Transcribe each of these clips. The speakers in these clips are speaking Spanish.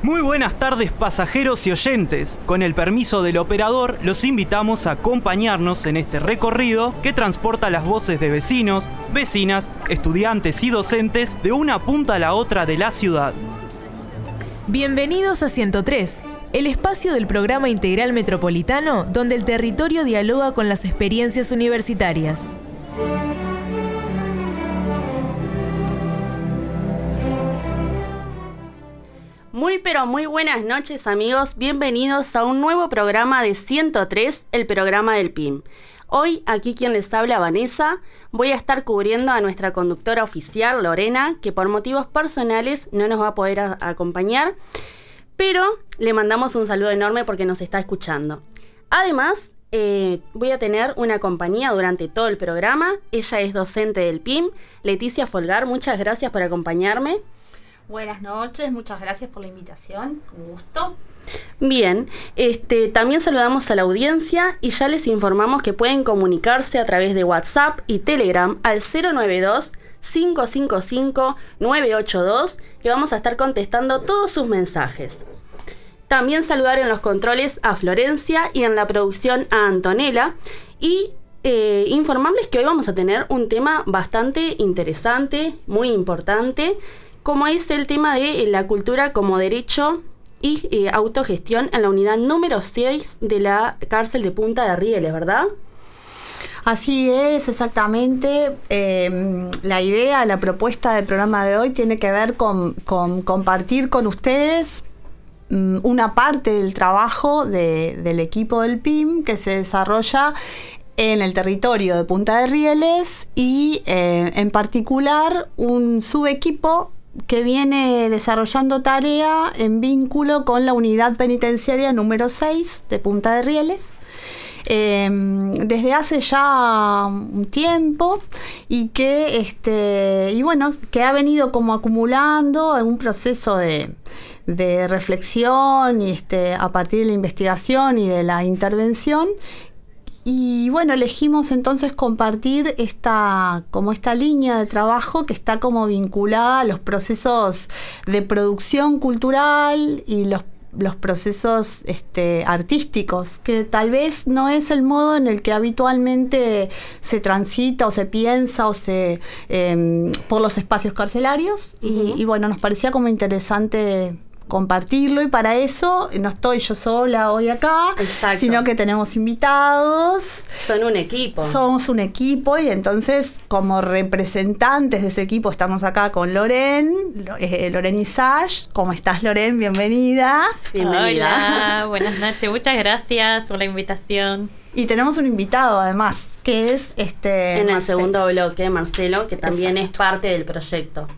Muy buenas tardes, pasajeros y oyentes. Con el permiso del operador, los invitamos a acompañarnos en este recorrido que transporta las voces de vecinos, vecinas, estudiantes y docentes de una punta a la otra de la ciudad. Bienvenidos a 103, el espacio del programa integral metropolitano donde el territorio dialoga con las experiencias universitarias. Muy buenas noches, amigos. Bienvenidos a un nuevo programa de 103, el programa del PIM. Hoy, aquí quien les habla, Vanessa, voy a estar cubriendo a nuestra conductora oficial, Lorena, que por motivos personales no nos va a poder acompañar, pero le mandamos un saludo enorme porque nos está escuchando. Además, voy a tener una compañía durante todo el programa. Ella es docente del PIM, Leticia Folgar. Muchas gracias por acompañarme. Buenas noches, muchas gracias por la invitación, con gusto. Bien, también saludamos a la audiencia y ya les informamos que pueden comunicarse a través de WhatsApp y Telegram al 092-555-982, que vamos a estar contestando todos sus mensajes. También saludar en los controles a Florencia y en la producción a Antonella y informarles que hoy vamos a tener un tema bastante interesante, muy importante, como es el tema de la cultura como derecho y autogestión en la unidad número 6 de la cárcel de Punta de Rieles, ¿verdad? Así es, exactamente. La idea, la propuesta del programa de hoy tiene que ver con compartir con ustedes una parte del trabajo del equipo del PIM que se desarrolla en el territorio de Punta de Rieles y en particular un subequipo que viene desarrollando tarea en vínculo con la unidad penitenciaria número 6 de Punta de Rieles. Desde hace ya un tiempo y que ha venido como acumulando en un proceso de reflexión y a partir de la investigación y de la intervención. Y bueno, elegimos entonces compartir esta línea de trabajo que está como vinculada a los procesos de producción cultural y los procesos artísticos, que tal vez no es el modo en el que habitualmente se transita o se piensa o por los espacios carcelarios. Uh-huh. Y bueno, nos parecía como interesante compartirlo, y para eso no estoy yo sola hoy acá. Exacto. Sino que tenemos invitados. Son un equipo. Somos un equipo, y entonces como representantes de ese equipo estamos acá con Loren Isach. ¿Cómo estás, Loren? Bienvenida. Bienvenida. Hola, buenas noches, muchas gracias por la invitación. Y tenemos un invitado además, que es en el segundo bloque, Marcelo, que también Exacto. es parte del proyecto.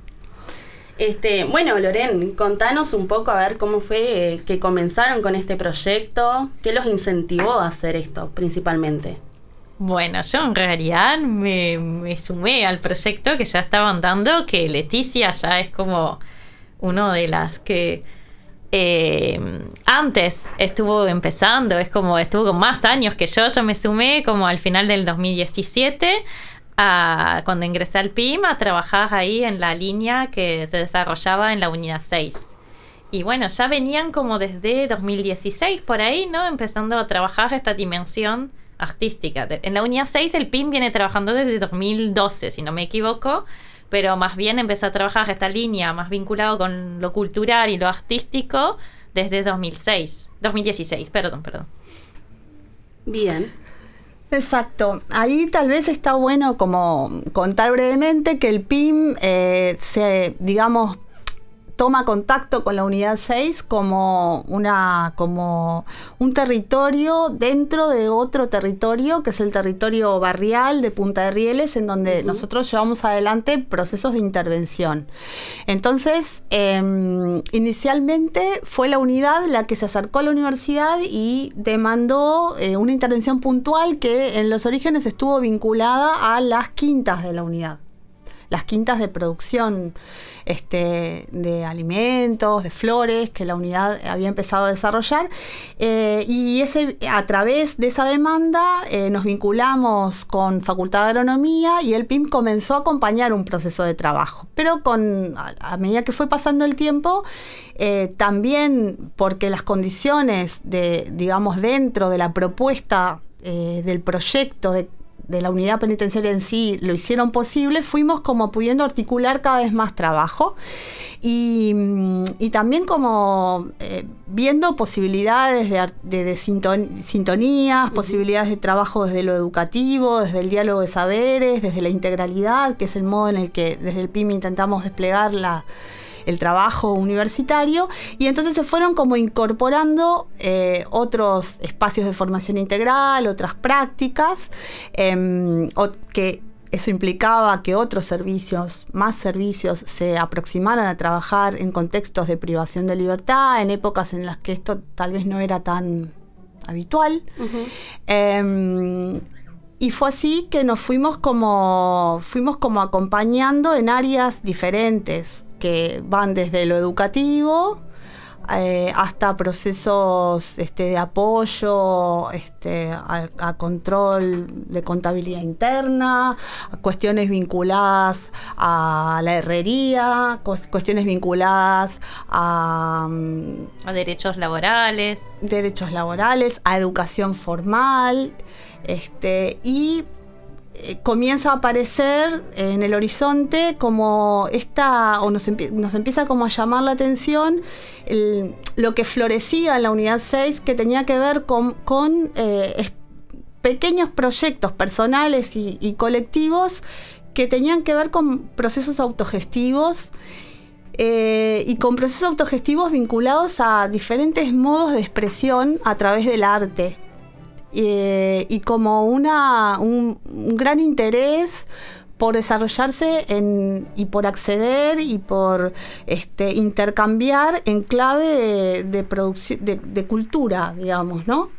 Bueno, Loren, contanos un poco a ver cómo fue que comenzaron con este proyecto, qué los incentivó a hacer esto principalmente. Bueno, yo en realidad me sumé al proyecto que ya estaban dando, que Leticia ya es como una de las que antes estuvo empezando, estuvo con más años que yo me sumé como al final del 2017. Cuando ingresé al PIM a trabajar ahí en la línea que se desarrollaba en la unidad 6. Y bueno, ya venían como desde 2016 por ahí, ¿no? Empezando a trabajar esta dimensión artística. En la unidad 6 el PIM viene trabajando desde 2012, si no me equivoco, pero más bien empezó a trabajar esta línea más vinculado con lo cultural y lo artístico desde 2016, perdón. Bien. Exacto. Ahí tal vez está bueno como contar brevemente que el PIM toma contacto con la unidad 6 como un territorio dentro de otro territorio, que es el territorio barrial de Punta de Rieles, en donde nosotros llevamos adelante procesos de intervención. Entonces, inicialmente fue la unidad la que se acercó a la universidad y demandó una intervención puntual que en los orígenes estuvo vinculada a las quintas de la unidad. las quintas de producción de alimentos, de flores, que la unidad había empezado a desarrollar. Y a través de esa demanda nos vinculamos con Facultad de Agronomía y el PIM comenzó a acompañar un proceso de trabajo. Pero a medida que fue pasando el tiempo, también porque las condiciones dentro de la propuesta del proyecto de la unidad penitenciaria en sí lo hicieron posible, fuimos como pudiendo articular cada vez más trabajo y también como viendo posibilidades de sintonías, posibilidades de trabajo desde lo educativo, desde el diálogo de saberes, desde la integralidad, que es el modo en el que desde el PIM intentamos desplegar el trabajo universitario, y entonces se fueron como incorporando otros espacios de formación integral, otras prácticas, que eso implicaba que más servicios se aproximaran a trabajar en contextos de privación de libertad, en épocas en las que esto tal vez no era tan habitual. Y fue así que nos fuimos como acompañando en áreas diferentes, que van desde lo educativo hasta procesos de apoyo a control de contabilidad interna, a cuestiones vinculadas a la herrería, cuestiones vinculadas a derechos laborales, a educación formal, y comienza a aparecer en el horizonte como nos empieza como a llamar la atención lo que florecía en la unidad 6, que tenía que ver con pequeños proyectos personales y colectivos que tenían que ver con procesos autogestivos y con procesos autogestivos vinculados a diferentes modos de expresión a través del arte. Y como un gran interés por desarrollarse y por acceder y por intercambiar en clave de producción de cultura, digamos, ¿no?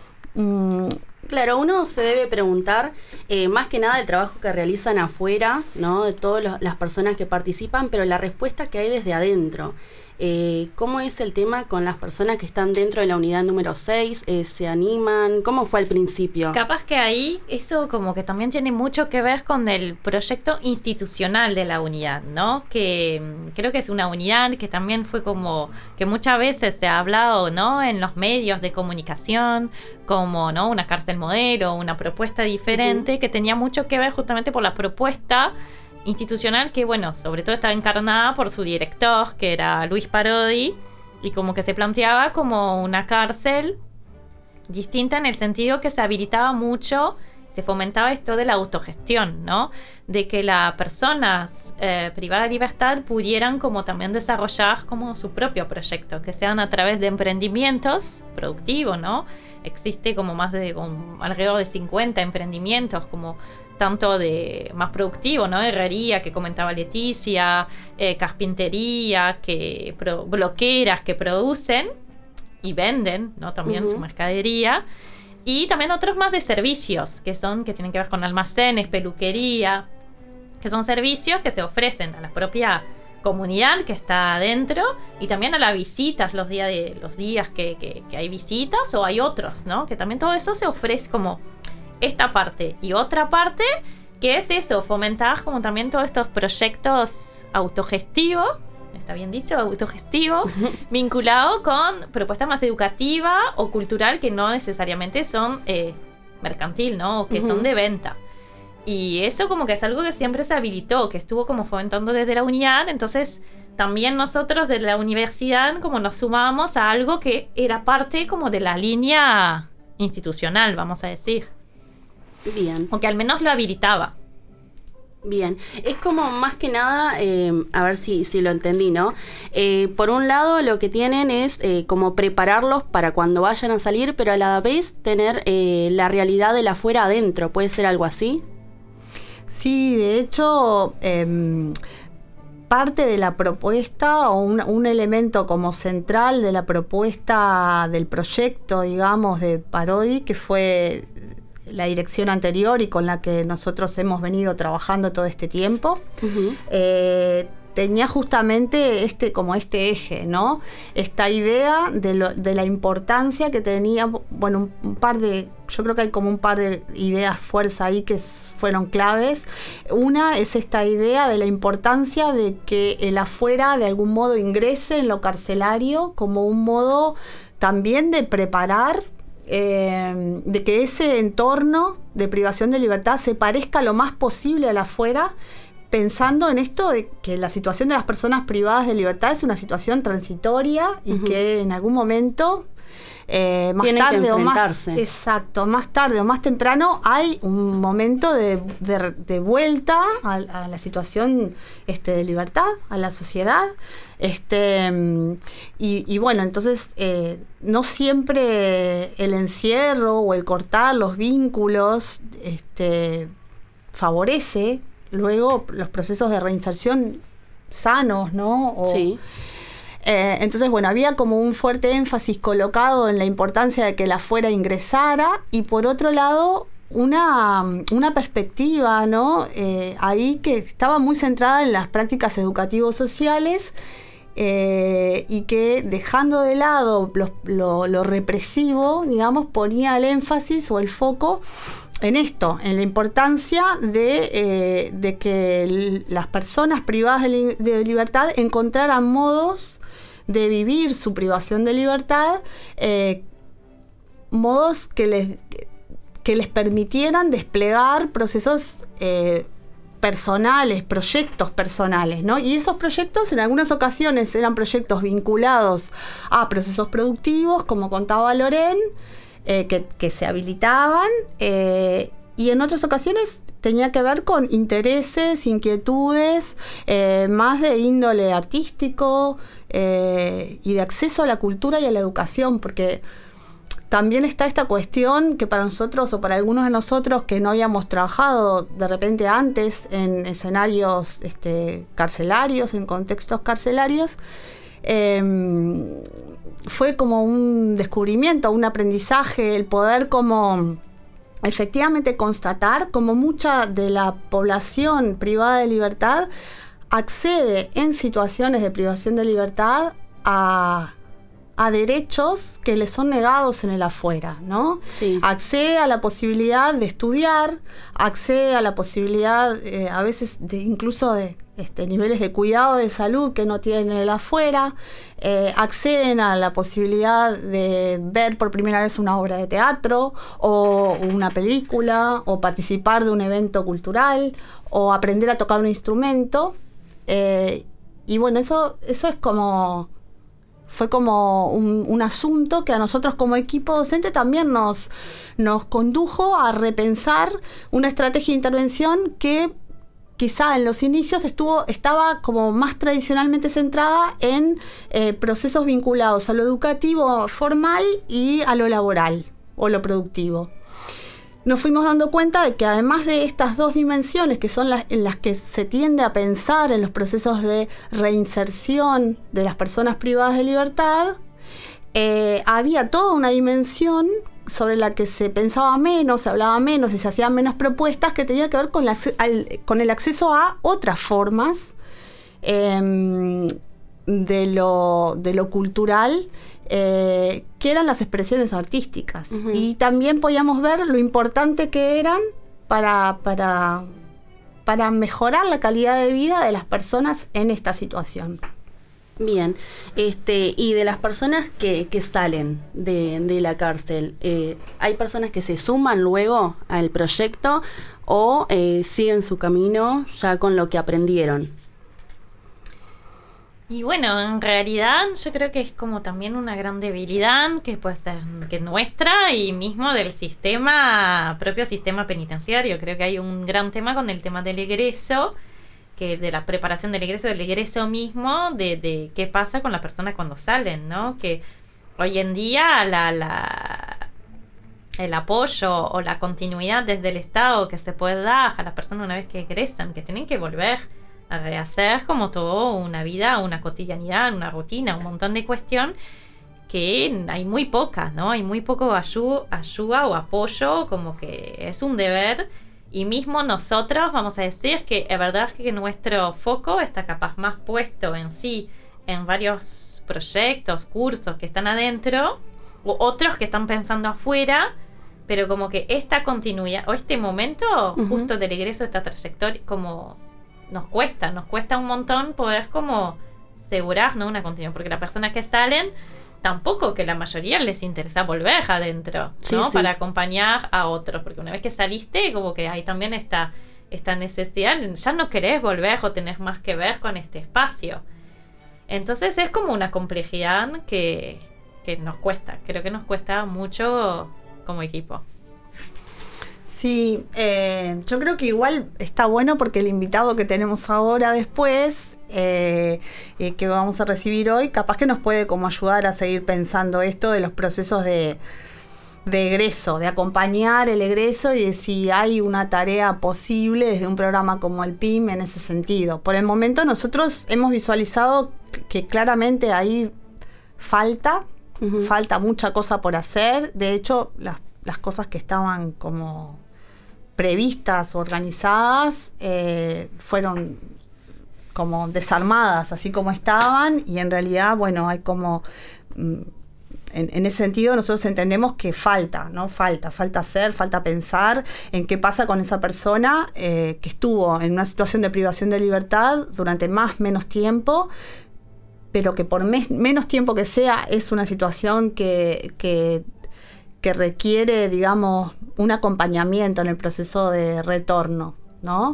Claro, uno se debe preguntar más que nada el trabajo que realizan afuera, ¿no? De todas las personas que participan, pero la respuesta que hay desde adentro. ¿Cómo es el tema con las personas que están dentro de la unidad número 6? ¿Se animan? ¿Cómo fue al principio? Capaz que ahí eso como que también tiene mucho que ver con el proyecto institucional de la unidad, ¿no? Que creo que es una unidad que también fue como que muchas veces se ha hablado, ¿no? En los medios de comunicación como, ¿no? Una cárcel modelo, una propuesta diferente, que tenía mucho que ver justamente por la propuesta institucional que, bueno, sobre todo estaba encarnada por su director, que era Luis Parodi, y como que se planteaba como una cárcel distinta en el sentido que se habilitaba mucho, se fomentaba esto de la autogestión, ¿no? De que las personas privadas de libertad pudieran como también desarrollar como su propio proyecto, que sean a través de emprendimientos productivos, ¿no? Existe como alrededor de 50 emprendimientos como tanto de más productivo, ¿no? Herrería, que comentaba Leticia, carpintería, bloqueras que producen y venden, ¿no? También su mercadería. Y también otros más de servicios, que tienen que ver con almacenes, peluquería, que son servicios que se ofrecen a la propia comunidad que está adentro y también a las visitas, los días que hay visitas o hay otros, ¿no? Que también todo eso se ofrece como esta parte. Y otra parte que es eso, fomentar como también todos estos proyectos autogestivos, está bien dicho, autogestivos, vinculados con propuestas más educativas o cultural que no necesariamente son mercantil, ¿no? O que son de venta. Y eso como que es algo que siempre se habilitó, que estuvo como fomentando desde la unidad. Entonces también nosotros de la universidad como nos sumamos a algo que era parte como de la línea institucional, vamos a decir. Bien. O que al menos lo habilitaba. Bien, es como más que nada, a ver si lo entendí, ¿no? Por un lado lo que tienen es como prepararlos para cuando vayan a salir, pero a la vez tener la realidad de la afuera adentro, ¿puede ser algo así? Sí, de hecho, parte de la propuesta o un elemento como central de la propuesta del proyecto, digamos, de Parodi, que fue la dirección anterior y con la que nosotros hemos venido trabajando todo este tiempo, tenía justamente este eje, ¿no? Esta idea de la importancia que tenía, bueno, yo creo que hay como un par de ideas fuerza ahí que fueron claves. Una es esta idea de la importancia de que el afuera de algún modo ingrese en lo carcelario como un modo también de preparar, de que ese entorno de privación de libertad se parezca lo más posible al afuera, pensando en esto de que la situación de las personas privadas de libertad es una situación transitoria y que en algún momento, más tienen tarde que o enfrentarse. más tarde o más temprano, hay un momento de vuelta a la situación de libertad, a la sociedad. Y bueno, entonces no siempre el encierro o el cortar los vínculos favorece luego los procesos de reinserción sanos, ¿no? Sí. Entonces, bueno, había como un fuerte énfasis colocado en la importancia de que el afuera ingresara, y por otro lado una perspectiva, ¿no? Ahí que estaba muy centrada en las prácticas educativos sociales, y que, dejando de lado lo represivo, digamos, ponía el énfasis o el foco en esto, en la importancia de que las personas privadas de libertad encontraran modos de vivir su privación de libertad, modos que les permitieran desplegar procesos personales, proyectos personales, ¿no? Y esos proyectos en algunas ocasiones eran proyectos vinculados a procesos productivos, como contaba Loren, que se habilitaban, y en otras ocasiones tenía que ver con intereses, inquietudes, más de índole artístico, y de acceso a la cultura y a la educación, porque también está esta cuestión que para nosotros, o para algunos de nosotros que no habíamos trabajado de repente antes en escenarios carcelarios, en contextos carcelarios, fue como un descubrimiento, un aprendizaje, el poder como efectivamente constatar como mucha de la población privada de libertad accede en situaciones de privación de libertad a derechos que le son negados en el afuera, ¿no? Sí. Accede a la posibilidad de estudiar, accede a la posibilidad a veces incluso de niveles de cuidado de salud que no tienen en el afuera, acceden a la posibilidad de ver por primera vez una obra de teatro o una película, o participar de un evento cultural, o aprender a tocar un instrumento, y bueno, eso es como... Fue como un asunto que a nosotros como equipo docente también nos condujo a repensar una estrategia de intervención que quizá en los inicios estaba como más tradicionalmente centrada en procesos vinculados a lo educativo formal y a lo laboral o lo productivo. Nos fuimos dando cuenta de que además de estas dos dimensiones, que son en las que se tiende a pensar en los procesos de reinserción de las personas privadas de libertad, había toda una dimensión sobre la que se pensaba menos, se hablaba menos y se hacían menos propuestas, que tenía que ver con el acceso a otras formas de lo cultural, que eran las expresiones artísticas. Uh-huh. Y también podíamos ver lo importante que eran para mejorar la calidad de vida de las personas en esta situación. Bien, y de las personas que salen de la cárcel, ¿hay personas que se suman luego al proyecto o siguen su camino ya con lo que aprendieron? Y bueno, en realidad yo creo que es como también una gran debilidad que puede ser que nuestra y mismo del propio sistema penitenciario. Creo que hay un gran tema con el tema del egreso, que de la preparación del egreso mismo, de qué pasa con las personas cuando salen, ¿no? Que hoy en día el apoyo o la continuidad desde el Estado que se puede dar a las personas una vez que egresan, que tienen que volver a rehacer como todo una vida, una cotidianidad, una rutina, un montón de cuestión que hay muy pocas, ¿no? Hay muy poco ayuda o apoyo, como que es un deber. Y mismo nosotros vamos a decir que es verdad que nuestro foco está capaz más puesto en sí, en varios proyectos, cursos que están adentro, o otros que están pensando afuera, pero como que esta continuidad, o este momento justo del egreso de esta trayectoria, como nos cuesta un montón poder como asegurar, ¿no?, una continuidad, porque las personas que salen, tampoco que la mayoría les interesa volver adentro, ¿no? Sí. Para acompañar a otros, porque una vez que saliste, como que hay también esta necesidad, ya no querés volver o tenés más que ver con este espacio. Entonces es como una complejidad que nos cuesta, creo que nos cuesta mucho como equipo. Sí, yo creo que igual está bueno porque el invitado que tenemos ahora después, que vamos a recibir hoy, capaz que nos puede como ayudar a seguir pensando esto de los procesos de egreso, de acompañar el egreso y de si hay una tarea posible desde un programa como el PIM en ese sentido. Por el momento nosotros hemos visualizado que claramente ahí falta mucha cosa por hacer. De hecho, las cosas que estaban como previstas o organizadas fueron como desarmadas así como estaban, y en realidad, bueno, hay como en ese sentido nosotros entendemos que falta hacer, falta pensar en qué pasa con esa persona que estuvo en una situación de privación de libertad durante menos tiempo, pero que por menos tiempo que sea es una situación que requiere, digamos, un acompañamiento en el proceso de retorno, ¿no?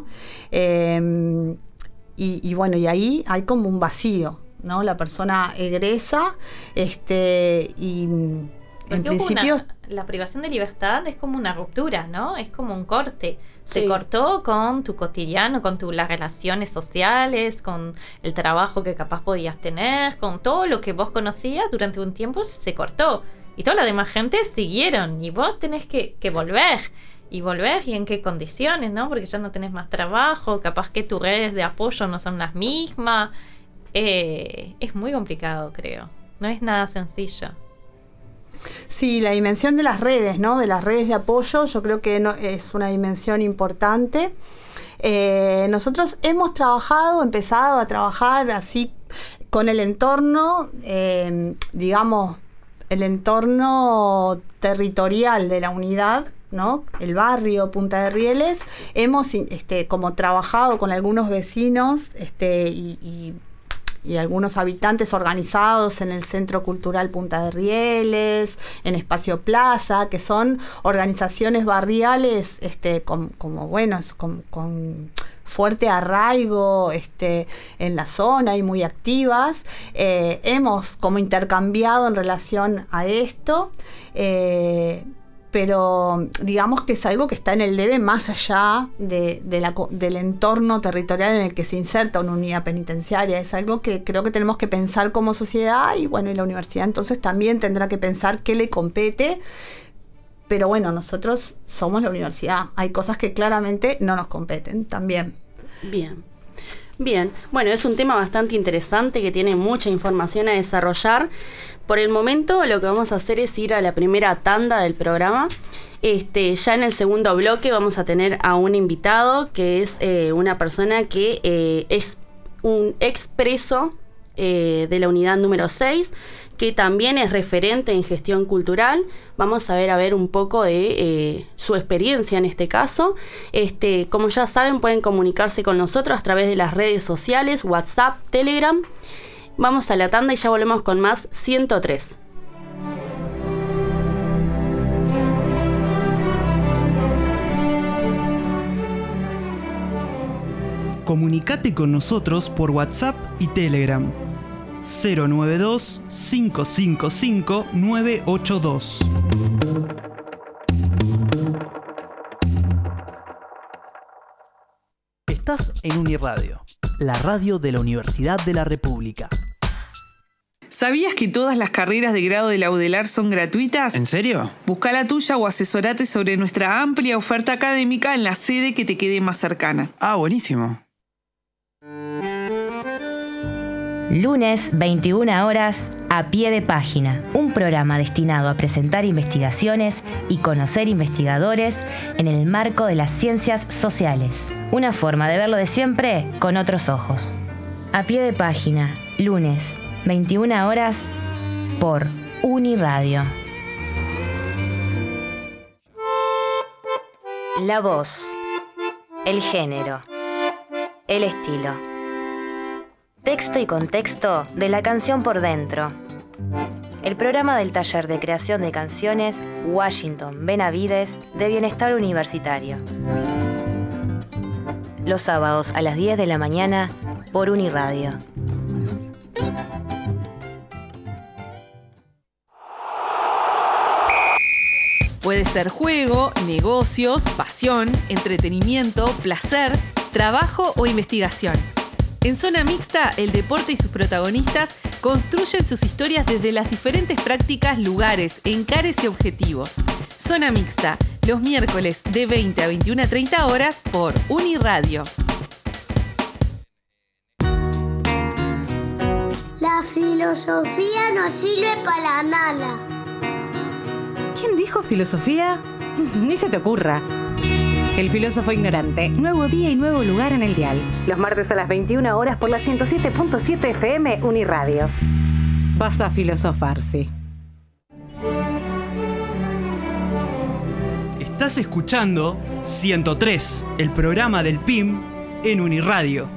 Y bueno, y ahí hay como un vacío, ¿no? La persona egresa, y en principio la privación de libertad es como una ruptura, ¿no? Es como un corte. Se cortó con tu cotidiano, con las relaciones sociales, con el trabajo que capaz podías tener, con todo lo que vos conocías durante un tiempo se cortó. Y toda la demás gente siguieron, y vos tenés que volver. Y volver, y en qué condiciones, ¿no? Porque ya no tenés más trabajo, capaz que tus redes de apoyo no son las mismas. Es muy complicado, creo. No es nada sencillo. Sí, la dimensión de las redes, ¿no? De las redes de apoyo, yo creo que es una dimensión importante. Nosotros hemos empezado a trabajar así con el entorno, digamos, el entorno territorial de la unidad, ¿no? El barrio Punta de Rieles. Hemos como trabajado con algunos vecinos y algunos habitantes organizados en el Centro Cultural Punta de Rieles, en Espacio Plaza, que son organizaciones barriales con fuerte arraigo en la zona y muy activas. Hemos como intercambiado en relación a esto, pero digamos que es algo que está en el debe más allá del entorno territorial en el que se inserta una unidad penitenciaria. Es algo que creo que tenemos que pensar como sociedad, y bueno, y la universidad entonces también tendrá que pensar qué le compete. Pero bueno, nosotros somos la universidad. Hay cosas que claramente no nos competen también. Bien. Bueno, es un tema bastante interesante que tiene mucha información a desarrollar. Por el momento lo que vamos a hacer es ir a la primera tanda del programa. Ya en el segundo bloque vamos a tener a un invitado que es una persona que es un expreso de la unidad número 6, que también es referente en gestión cultural. Vamos a ver un poco de su experiencia en este caso. Como ya saben, pueden comunicarse con nosotros a través de las redes sociales, WhatsApp, Telegram. Vamos a la tanda y ya volvemos con más 103. Comunicate con nosotros por WhatsApp y Telegram. 092-555-982. Estás en Uniradio, la radio de la Universidad de la República. ¿Sabías que todas las carreras de grado de la UDELAR son gratuitas? ¿En serio? Busca la tuya o asesorate sobre nuestra amplia oferta académica en la sede que te quede más cercana. Ah, buenísimo. Lunes, 21 horas, A Pie de Página, un programa destinado a presentar investigaciones y conocer investigadores en el marco de las ciencias sociales. Una forma de verlo de siempre con otros ojos. A Pie de Página, lunes, 21 horas, por Uniradio. La voz, el género, el estilo. Texto y contexto de la canción por dentro. El programa del taller de creación de canciones Washington Benavides de Bienestar Universitario. Los sábados a las 10 de la mañana por Uniradio. Puede ser juego, negocios, pasión, entretenimiento, placer, trabajo o investigación. En Zona Mixta, el deporte y sus protagonistas construyen sus historias desde las diferentes prácticas, lugares, encares y objetivos. Zona Mixta, los miércoles de 20 a 21:30 horas por Uniradio. La filosofía no sirve para nada. ¿Quién dijo filosofía? Ni se te ocurra. El filósofo ignorante. Nuevo día y nuevo lugar en el dial. Los martes a las 21 horas por la 107.7 FM Uniradio. Vas a filosofar, sí. Estás escuchando 103, el programa del PIM en Uniradio.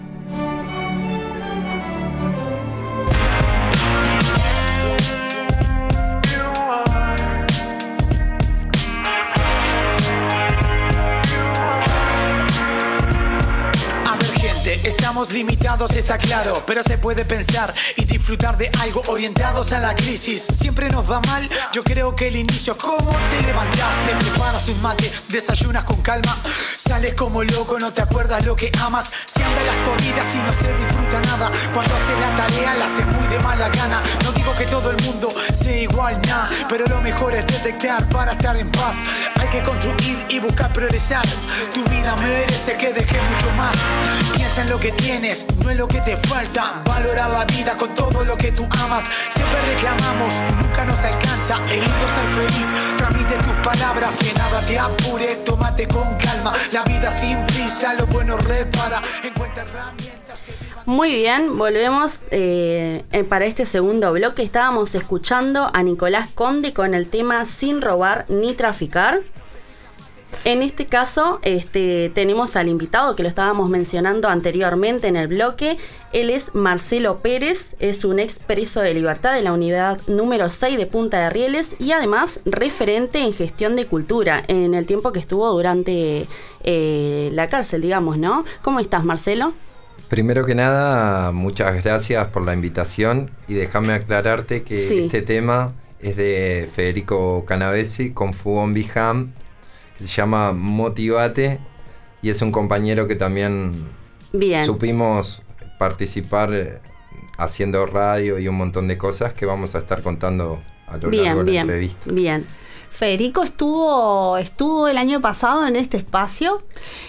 Estamos limitados, está claro, pero se puede pensar y disfrutar de algo orientados a la crisis. Siempre nos va mal, yo creo que el inicio, ¿cómo te levantaste? Preparas un mate, desayunas con calma, sales como loco, no te acuerdas lo que amas. Se andan las corridas y no se disfruta nada. Cuando haces la tarea la haces muy de mala gana. No digo que todo el mundo sea igual, nah, pero lo mejor es detectar para estar en paz. Hay que construir y buscar progresar. Tu vida merece que dejes mucho más. Piensa en lo que tienes, no es lo que te falta. Valorar la vida con todo lo que tú amas. Siempre reclamamos, nunca nos alcanza. El lindo ser feliz, transmite tus palabras. Que nada te apure, tómate con calma. La vida sin prisa, lo bueno repara. Encuentra herramientas que... Muy bien, volvemos para este segundo bloque. Estábamos escuchando a Nicolás Conde con el tema Sin robar ni traficar. En este caso tenemos al invitado que lo estábamos mencionando anteriormente en el bloque. Él es Marcelo Pérez, es un ex preso de libertad de la unidad número 6 de Punta de Rieles y además referente en gestión de cultura en el tiempo que estuvo durante la cárcel, digamos, ¿no? ¿Cómo estás, Marcelo? Primero que nada, muchas gracias por la invitación y déjame aclararte que este tema es de Federico Canavesi con Fugón Bijam, que se llama Motivate, y es un compañero que también supimos participar haciendo radio y un montón de cosas que vamos a estar contando a lo largo de la entrevista. Bien. Federico estuvo el año pasado en este espacio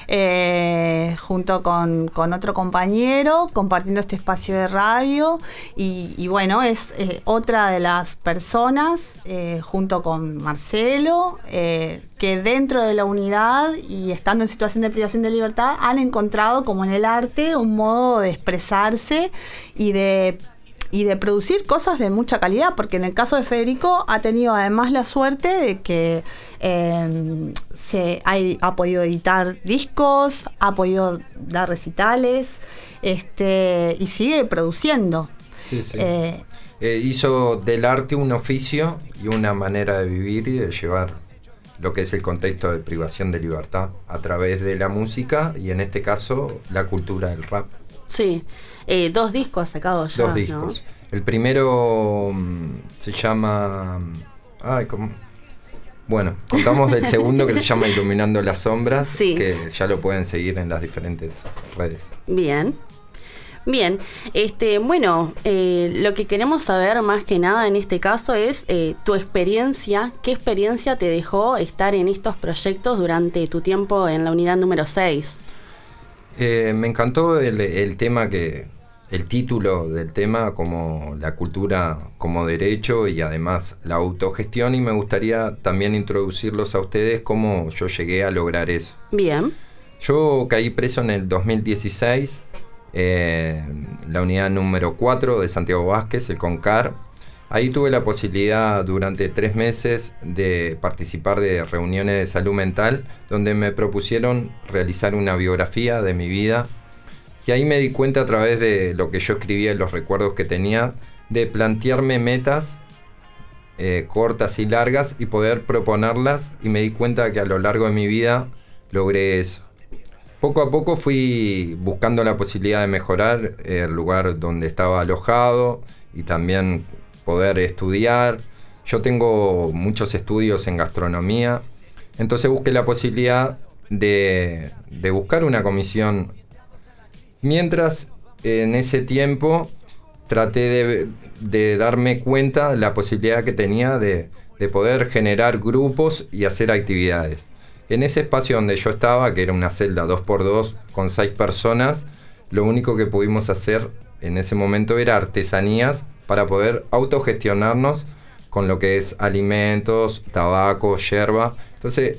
junto con otro compañero compartiendo este espacio de radio y bueno, es otra de las personas junto con Marcelo que dentro de la unidad y estando en situación de privación de libertad han encontrado como en el arte un modo de expresarse y de producir cosas de mucha calidad, porque en el caso de Federico ha tenido además la suerte de que ha podido editar discos, ha podido dar recitales y sigue produciendo. Sí. Hizo del arte un oficio y una manera de vivir y de llevar lo que es el contexto de privación de libertad a través de la música y en este caso la cultura del rap. Sí. 2 discos sacados ya. 2 discos. ¿No? El primero se llama... Bueno, contamos del segundo que se llama Iluminando las Sombras, que ya lo pueden seguir en las diferentes redes. Bien. Bueno, lo que queremos saber más que nada en este caso es tu experiencia. ¿Qué experiencia te dejó estar en estos proyectos durante tu tiempo en la unidad número 6? Me encantó el tema que el título del tema como la cultura como derecho y además la autogestión, y me gustaría también introducirlos a ustedes cómo yo llegué a lograr eso. Bien. Yo caí preso en el 2016, la unidad número 4 de Santiago Vázquez, el CONCAR. Ahí tuve la posibilidad durante 3 meses de participar de reuniones de salud mental, donde me propusieron realizar una biografía de mi vida. Y ahí me di cuenta, a través de lo que yo escribía y los recuerdos que tenía, de plantearme metas cortas y largas y poder proponerlas, y me di cuenta que a lo largo de mi vida logré eso. Poco a poco fui buscando la posibilidad de mejorar el lugar donde estaba alojado y también poder estudiar. Yo tengo muchos estudios en gastronomía, entonces busqué la posibilidad de buscar una comisión. Mientras, en ese tiempo, traté de darme cuenta de la posibilidad que tenía de poder generar grupos y hacer actividades. En ese espacio donde yo estaba, que era una celda 2x2 con 6 personas, lo único que pudimos hacer en ese momento era artesanías para poder autogestionarnos con lo que es alimentos, tabaco, yerba. Entonces,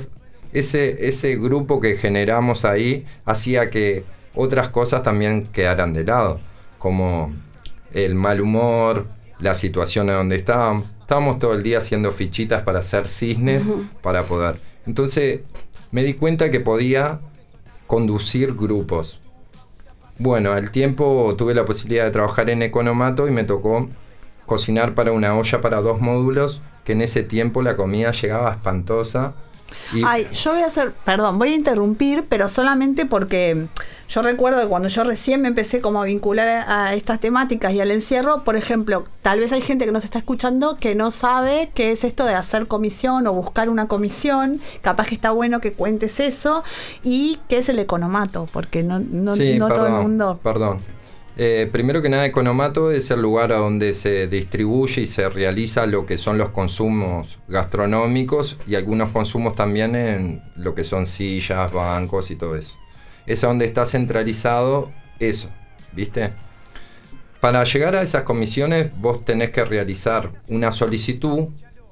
ese grupo que generamos ahí hacía que otras cosas también quedaran de lado, como el mal humor, la situación en donde estábamos. Estábamos todo el día haciendo fichitas para hacer cisnes, para poder. Entonces me di cuenta que podía conducir grupos. Bueno, al tiempo tuve la posibilidad de trabajar en Economato y me tocó cocinar para una olla para 2 módulos, que en ese tiempo la comida llegaba espantosa. Yo voy a interrumpir, pero solamente porque yo recuerdo que cuando yo recién me empecé como a vincular a estas temáticas y al encierro, por ejemplo, tal vez hay gente que nos está escuchando que no sabe qué es esto de hacer comisión o buscar una comisión. Capaz que está bueno que cuentes eso, y qué es el Economato, porque no todo el mundo... Perdón. Primero que nada, Economato es el lugar a donde se distribuye y se realiza lo que son los consumos gastronómicos y algunos consumos también en lo que son sillas, bancos y todo eso. Es a donde está centralizado eso, ¿viste? Para llegar a esas comisiones vos tenés que realizar una solicitud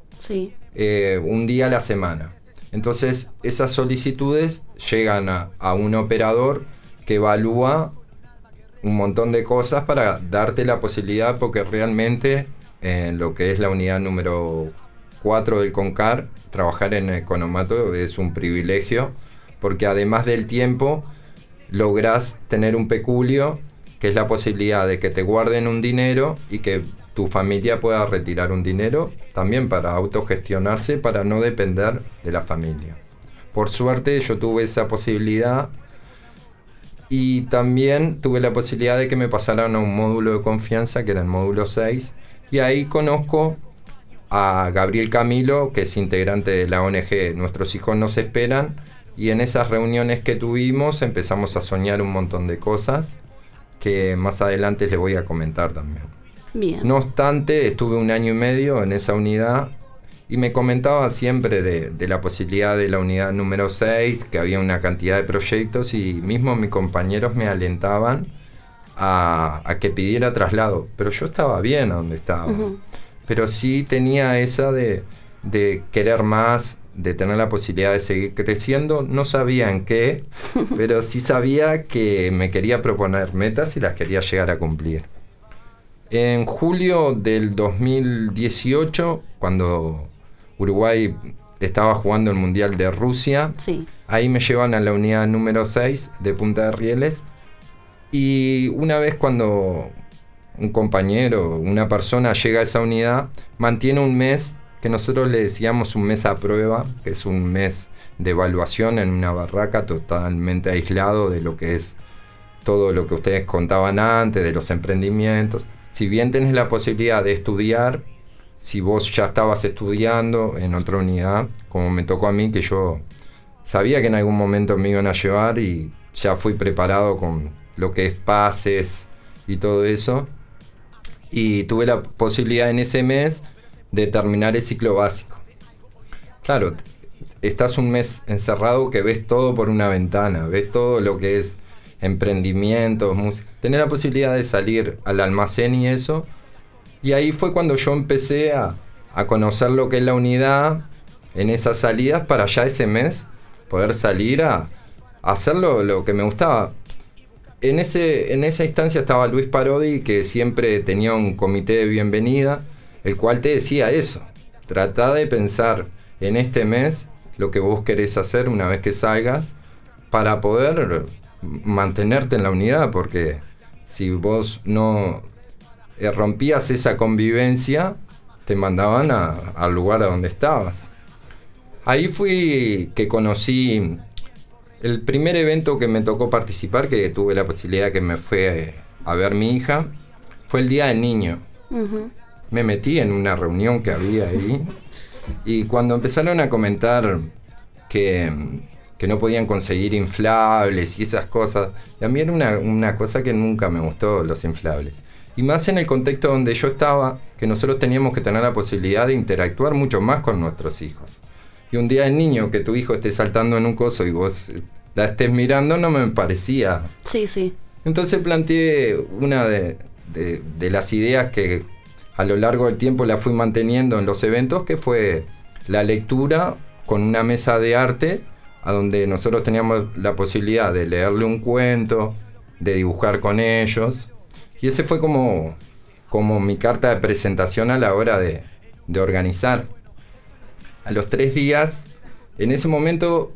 un día a la semana. Entonces esas solicitudes llegan a un operador que evalúa un montón de cosas para darte la posibilidad, porque realmente en lo que es la unidad número 4 del CONCAR, trabajar en Economato es un privilegio, porque además del tiempo lográs tener un peculio, que es la posibilidad de que te guarden un dinero y que tu familia pueda retirar un dinero, también para autogestionarse, para no depender de la familia. Por suerte yo tuve esa posibilidad. Y también tuve la posibilidad de que me pasaran a un módulo de confianza, que era el módulo 6, y ahí conozco a Gabriel Camilo, que es integrante de la ONG Nuestros Hijos Nos Esperan, y en esas reuniones que tuvimos empezamos a soñar un montón de cosas que más adelante les voy a comentar también. Bien. No obstante, estuve 1 año y medio en esa unidad y me comentaba siempre de la posibilidad de la unidad número 6, que había una cantidad de proyectos, y mismo mis compañeros me alentaban a que pidiera traslado. Pero yo estaba bien a donde estaba. Pero sí tenía esa de querer más, de tener la posibilidad de seguir creciendo. No sabía en qué, pero sí sabía que me quería proponer metas y las quería llegar a cumplir. En julio del 2018, cuando Uruguay estaba jugando el Mundial de Rusia, ahí me llevan a la unidad número 6 de Punta de Rieles, y una vez cuando un compañero, una persona llega a esa unidad, mantiene un mes, que nosotros le decíamos un mes a prueba, que es un mes de evaluación en una barraca totalmente aislado de lo que es todo lo que ustedes contaban antes, de los emprendimientos. Si bien tenés la posibilidad de estudiar, si vos ya estabas estudiando en otra unidad, como me tocó a mí, que yo sabía que en algún momento me iban a llevar y ya fui preparado con lo que es pases y todo eso, y tuve la posibilidad en ese mes de terminar el ciclo básico. Claro, estás un mes encerrado que ves todo por una ventana, ves todo lo que es emprendimientos, tener la posibilidad de salir al almacén y eso. Y ahí fue cuando yo empecé a conocer lo que es la unidad en esas salidas para ya ese mes poder salir a hacer lo que me gustaba. En esa instancia estaba Luis Parodi, que siempre tenía un comité de bienvenida, el cual te decía eso: tratá de pensar en este mes lo que vos querés hacer una vez que salgas para poder mantenerte en la unidad, porque si vos no rompías esa convivencia, te mandaban al lugar a donde estabas. Ahí fui que conocí el primer evento que me tocó participar, que tuve la posibilidad que me fue a ver mi hija, fue el Día del Niño. Uh-huh. Me metí en una reunión que había ahí y cuando empezaron a comentar que no podían conseguir inflables y esas cosas, y a mí era una cosa que nunca me gustó, los inflables. Y más en el contexto donde yo estaba, que nosotros teníamos que tener la posibilidad de interactuar mucho más con nuestros hijos. Y un Día del Niño, que tu hijo esté saltando en un coso y vos la estés mirando, no me parecía. Sí, sí. Entonces planteé una de las ideas que a lo largo del tiempo la fui manteniendo en los eventos, que fue la lectura con una mesa de arte, a donde nosotros teníamos la posibilidad de leerle un cuento, de dibujar con ellos. Y ese fue como mi carta de presentación a la hora de organizar. A los 3 días, en ese momento,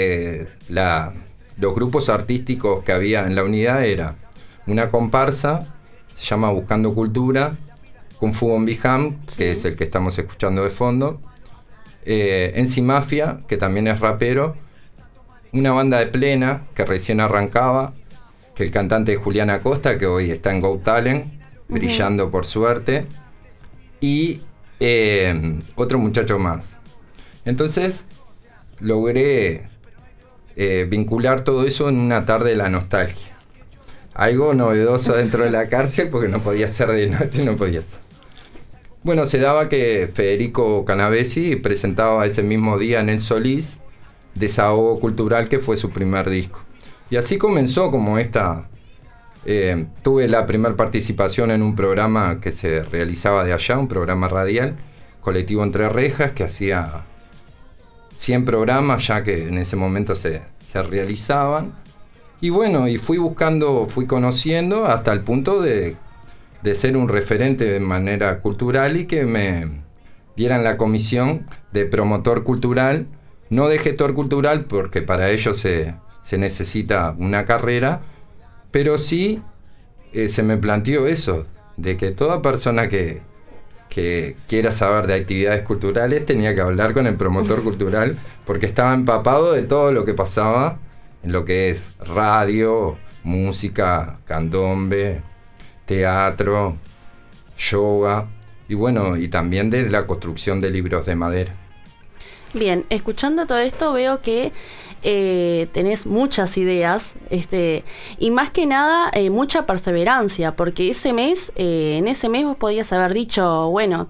los grupos artísticos que había en la unidad era una comparsa, se llama Buscando Cultura, Kung Fu Bon Biham, que es el que estamos escuchando de fondo, Ensi Mafia, que también es rapero, una banda de plena, que recién arrancaba, que el cantante es Julián Acosta, que hoy está en Got Talent, brillando por suerte, y otro muchacho más. Entonces logré vincular todo eso en una tarde de la nostalgia. Algo novedoso dentro de la cárcel, porque no podía ser de noche, no podía ser. Bueno, se daba que Federico Canavesi presentaba ese mismo día en el Solís Desahogo Cultural, que fue su primer disco. Y así comenzó como esta... tuve la primera participación en un programa que se realizaba de allá, un programa radial, Colectivo Entre Rejas, que hacía 100 programas ya que en ese momento se realizaban. Y bueno, y fui conociendo hasta el punto de ser un referente de manera cultural y que me dieran la comisión de promotor cultural, no de gestor cultural, porque para ello se necesita una carrera, pero sí se me planteó eso, de que toda persona que quiera saber de actividades culturales tenía que hablar con el promotor cultural, porque estaba empapado de todo lo que pasaba en lo que es radio, música, candombe, teatro, yoga, y bueno, y también de la construcción de libros de madera. Bien, escuchando todo esto veo que tenés muchas ideas, y más que nada mucha perseverancia, porque en ese mes vos podías haber dicho, bueno,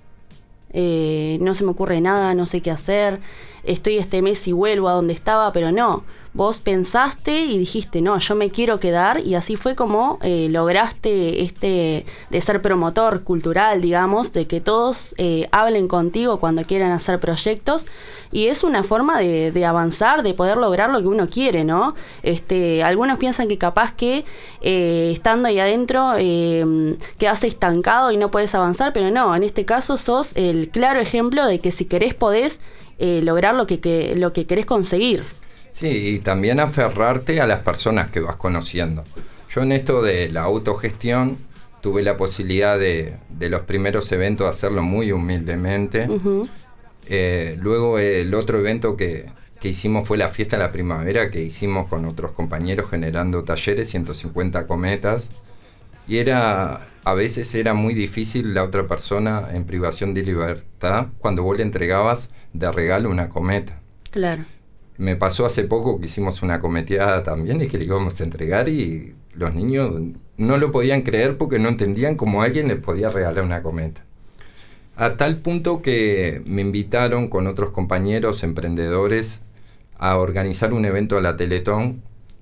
no se me ocurre nada, no sé qué hacer, estoy este mes y vuelvo a donde estaba, pero no, vos pensaste y dijiste, no, yo me quiero quedar, y así fue como lograste de ser promotor cultural, digamos, de que todos hablen contigo cuando quieran hacer proyectos, y es una forma de avanzar, de poder lograr lo que uno quiere, ¿no? Algunos piensan que capaz que estando ahí adentro quedas estancado y no puedes avanzar, pero no, en este caso sos el claro ejemplo de que si querés podés lograr lo que querés conseguir. Sí, y también aferrarte a las personas que vas conociendo. Yo en esto de la autogestión tuve la posibilidad de los primeros eventos hacerlo muy humildemente. Uh-huh. Luego el otro evento que hicimos fue la fiesta de la primavera, que hicimos con otros compañeros generando talleres, 150 cometas. Y a veces era muy difícil la otra persona en privación de libertad cuando vos le entregabas de regalo una cometa. Claro. Me pasó hace poco que hicimos una cometeada también y que le íbamos a entregar y los niños no lo podían creer porque no entendían cómo alguien les podía regalar una cometa. A tal punto que me invitaron con otros compañeros emprendedores a organizar un evento a la Teletón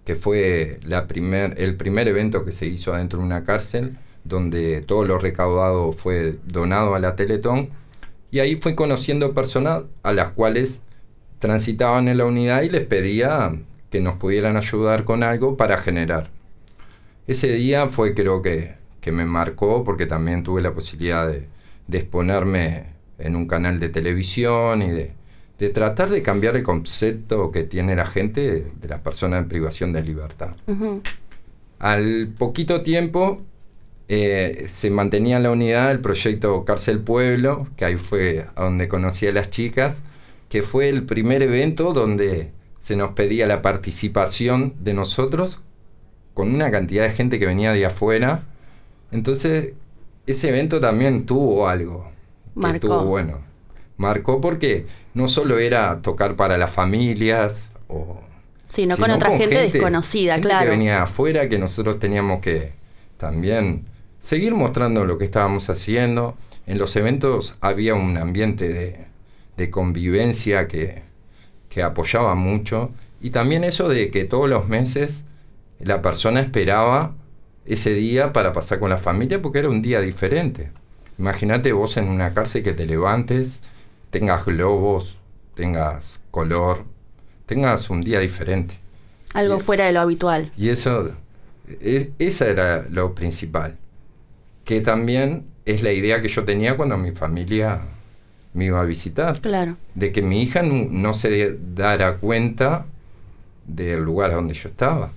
que fue el primer evento que se hizo adentro de una cárcel, donde todo lo recaudado fue donado a la Teletón, y ahí fui conociendo personas a las cuales transitaban en la unidad y les pedía que nos pudieran ayudar con algo para generar. Ese día fue, creo que me marcó, porque también tuve la posibilidad de exponerme en un canal de televisión y de tratar de cambiar el concepto que tiene la gente de las personas en privación de libertad. Uh-huh. Al poquito tiempo se mantenía en la unidad el proyecto Cárcel Pueblo, que ahí fue a donde conocí a las chicas, que fue el primer evento donde se nos pedía la participación de nosotros con una cantidad de gente que venía de afuera. Entonces, ese evento también tuvo algo. Marcó. Bueno. Marcó porque no solo era tocar para las familias, sino con otra gente desconocida, claro. Que venía de afuera, que nosotros teníamos que también seguir mostrando lo que estábamos haciendo. En los eventos había un ambiente de convivencia que apoyaba mucho. Y también eso de que todos los meses la persona esperaba ese día para pasar con la familia, porque era un día diferente. Imagínate vos en una cárcel que te levantes, tengas globos, tengas color, tengas un día diferente. Algo fuera de lo habitual. Y esa era lo principal. Que también es la idea que yo tenía cuando mi familia me iba a visitar. Claro. De que mi hija no se diera cuenta del lugar donde yo estaba.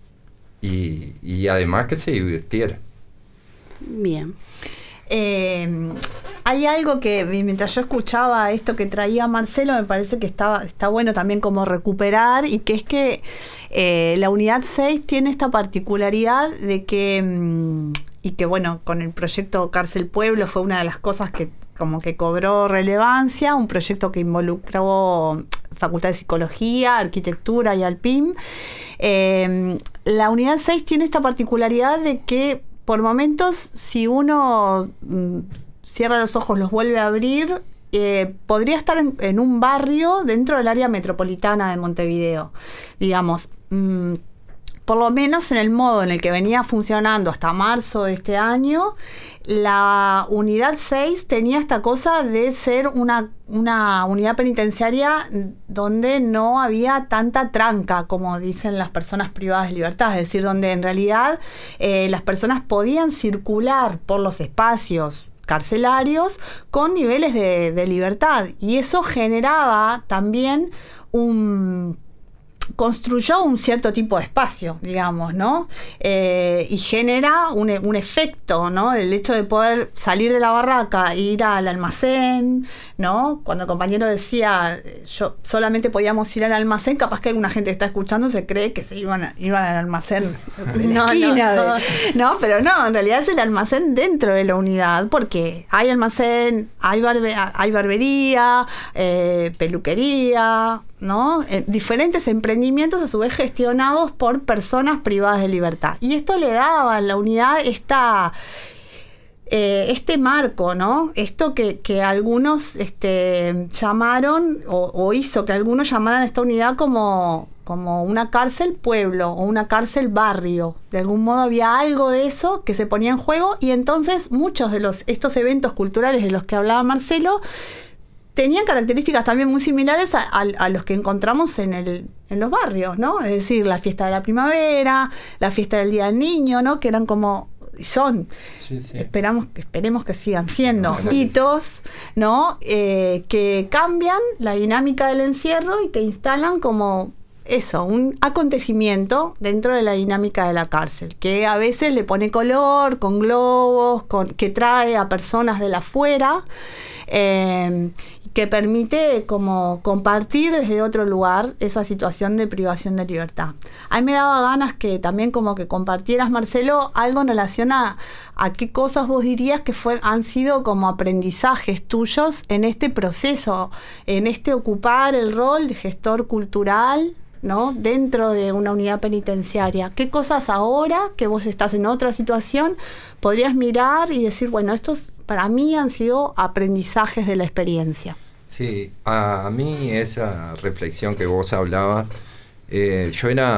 Y además que se divirtiera. Bien. Hay algo que mientras yo escuchaba esto que traía Marcelo, me parece que está bueno también como recuperar, y que es que la unidad 6 tiene esta particularidad de que, y que bueno, con el proyecto Cárcel Pueblo fue una de las cosas que como que cobró relevancia, un proyecto que involucró Facultad de Psicología, Arquitectura y al PIM. La unidad 6 tiene esta particularidad de que por momentos, si uno cierra los ojos, los vuelve a abrir, podría estar en un barrio dentro del área metropolitana de Montevideo, digamos. Por lo menos en el modo en el que venía funcionando hasta marzo de este año, la unidad 6 tenía esta cosa de ser una unidad penitenciaria donde no había tanta tranca, como dicen las personas privadas de libertad, es decir, donde en realidad las personas podían circular por los espacios carcelarios con niveles de libertad, y eso generaba también construyó un cierto tipo de espacio, digamos, ¿no? Y genera un efecto, ¿no? El hecho de poder salir de la barraca e ir al almacén, ¿no? Cuando el compañero decía, yo solamente podíamos ir al almacén, capaz que alguna gente que está escuchando se cree que se iban al almacén en la esquina. No, pero no, en realidad es el almacén dentro de la unidad, porque hay almacén, hay barbería, peluquería, ¿no? Diferentes emprendimientos a su vez gestionados por personas privadas de libertad. Y esto le daba a la unidad este marco, ¿no? Esto que algunos llamaron o hizo que algunos llamaran a esta unidad como una cárcel pueblo o una cárcel barrio. De algún modo había algo de eso que se ponía en juego, y entonces muchos de estos eventos culturales de los que hablaba Marcelo tenían características también muy similares a los que encontramos en los barrios, ¿no? Es decir, la fiesta de la primavera, la fiesta del Día del Niño, ¿no? Que eran son, esperemos que sigan siendo hitos, ¿no? Que cambian la dinámica del encierro y que instalan como eso, un acontecimiento dentro de la dinámica de la cárcel, que a veces le pone color, con globos, que trae a personas de la afuera, que permite como compartir desde otro lugar esa situación de privación de libertad. A mí me daba ganas que también como que compartieras, Marcelo, algo en relación a qué cosas vos dirías que han sido como aprendizajes tuyos en este proceso, en ocupar el rol de gestor cultural, ¿no? Dentro de una unidad penitenciaria. ¿Qué cosas ahora que vos estás en otra situación podrías mirar y decir, bueno, estos para mí han sido aprendizajes de la experiencia? Sí, a mí esa reflexión que vos hablabas, yo era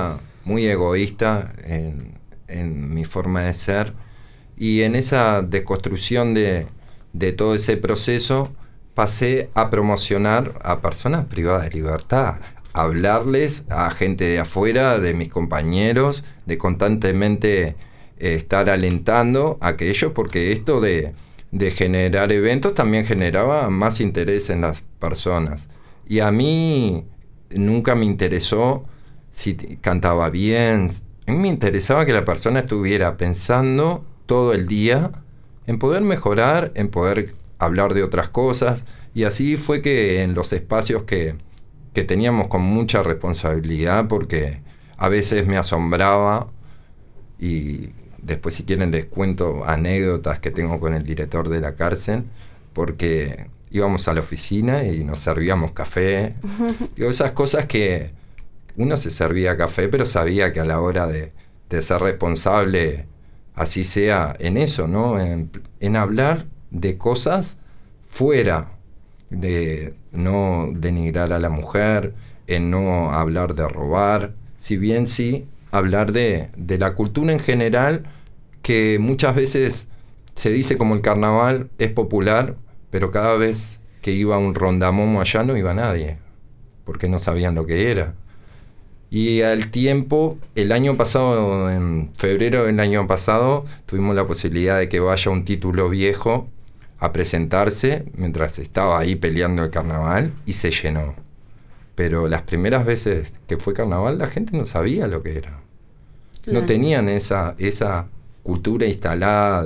muy egoísta en mi forma de ser, y en esa desconstrucción de todo ese proceso pasé a promocionar a personas privadas de libertad, a hablarles a gente de afuera, de mis compañeros, de constantemente estar alentando a aquellos, porque esto de generar eventos también generaba más interés en las personas. Y a mí nunca me interesó si cantaba bien. A mí me interesaba que la persona estuviera pensando todo el día en poder mejorar, en poder hablar de otras cosas. Y así fue que en los espacios que teníamos con mucha responsabilidad, porque a veces me asombraba, y después si quieren les cuento anécdotas que tengo con el director de la cárcel, porque íbamos a la oficina y nos servíamos café. Digo, esas cosas que uno se servía café, pero sabía que a la hora de ser responsable, así sea en eso, ¿no? En hablar de cosas fuera, de no denigrar a la mujer, en no hablar de robar, si bien sí hablar de la cultura en general, que muchas veces se dice como el carnaval es popular, pero cada vez que iba un rondamomo allá no iba nadie, porque no sabían lo que era. Y al tiempo, el año pasado, en febrero del año pasado, tuvimos la posibilidad de que vaya un título viejo a presentarse mientras estaba ahí peleando el carnaval, y se llenó. Pero las primeras veces que fue carnaval, la gente no sabía lo que era. Claro. No tenían esa cultura instalada